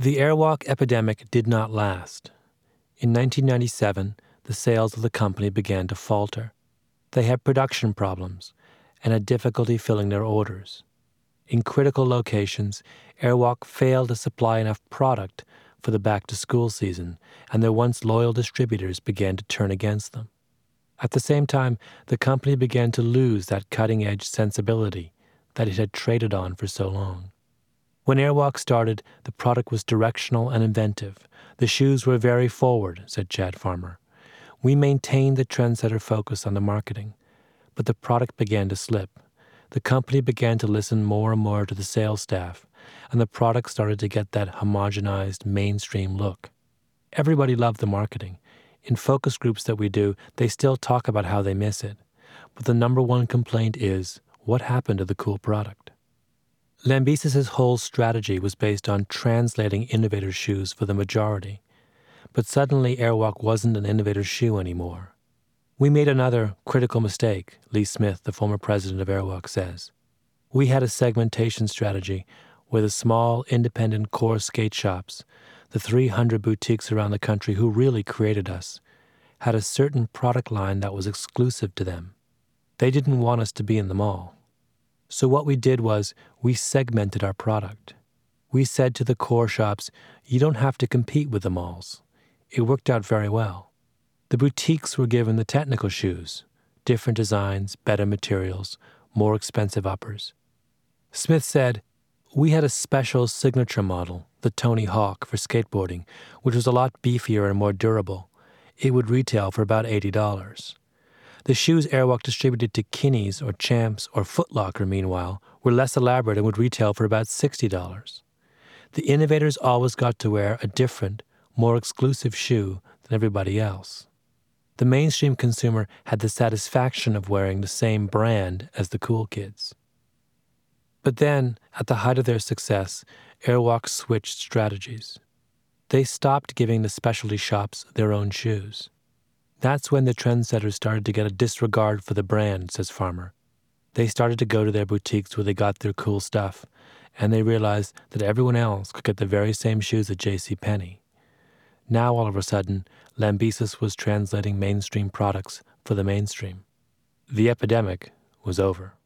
The Airwalk epidemic did not last. In 1997, the sales of the company began to falter. They had production problems and had difficulty filling their orders. In critical locations, Airwalk failed to supply enough product for the back-to-school season, and their once loyal distributors began to turn against them. At the same time, the company began to lose that cutting-edge sensibility that it had traded on for so long. When Airwalk started, the product was directional and inventive. The shoes were very forward, said Chad Farmer. We maintained the trendsetter focus on the marketing, but the product began to slip. The company began to listen more and more to the sales staff, and the product started to get that homogenized, mainstream look. Everybody loved the marketing. In focus groups that we do, they still talk about how they miss it. But the number one complaint is, what happened to the cool product? Lambesis' whole strategy was based on translating innovator shoes for the majority. But suddenly Airwalk wasn't an innovator shoe anymore. We made another critical mistake, Lee Smith, the former president of Airwalk, says. We had a segmentation strategy where the small, independent core skate shops, the 300 boutiques around the country who really created us, had a certain product line that was exclusive to them. They didn't want us to be in the mall. So what we did was we segmented our product. We said to the core shops, you don't have to compete with the malls. It worked out very well. The boutiques were given the technical shoes, different designs, better materials, more expensive uppers. Smith said, we had a special signature model, the Tony Hawk for skateboarding, which was a lot beefier and more durable. It would retail for about $80. The shoes Airwalk distributed to Kinney's or Champs or Foot Locker, meanwhile, were less elaborate and would retail for about $60. The innovators always got to wear a different, more exclusive shoe than everybody else. The mainstream consumer had the satisfaction of wearing the same brand as the cool kids. But then, at the height of their success, Airwalk switched strategies. They stopped giving the specialty shops their own shoes. That's when the trendsetters started to get a disregard for the brand, says Farmer. They started to go to their boutiques where they got their cool stuff, and they realized that everyone else could get the very same shoes at JCPenney. Now, all of a sudden, Lambesis was translating mainstream products for the mainstream. The epidemic was over.